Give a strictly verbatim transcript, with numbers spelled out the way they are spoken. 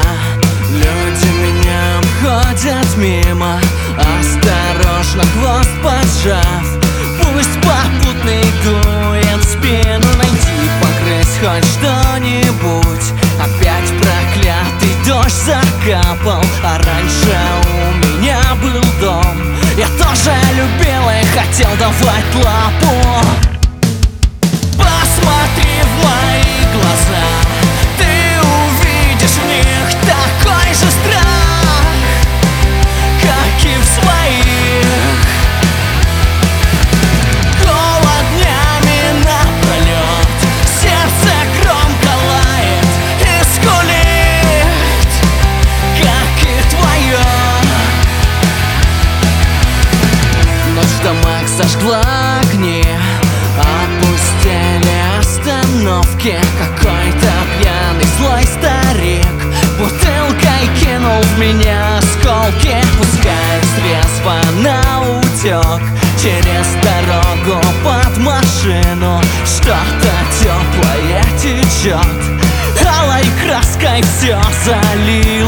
Люди меня обходят мимо, осторожно хвост поджав. Пусть попутный дует в спину, найти, погрызть хоть что-нибудь. Опять проклятый дождь закапал, а раньше у меня был дом. Я тоже любил и хотел давать лапу. Посмотри в мои глаза, ты увидишь в них такой же страх, как и в своих. Голод днями напролет, сердце громко лает и скулит, как и твое. Ночь в домах зажгла огни, опустели остановки. Какой-то пьяный злой старик бутылкой кинул в меня осколки. Пускай средства наутек через дорогу под машину, что-то теплое течет, алой краской все залито.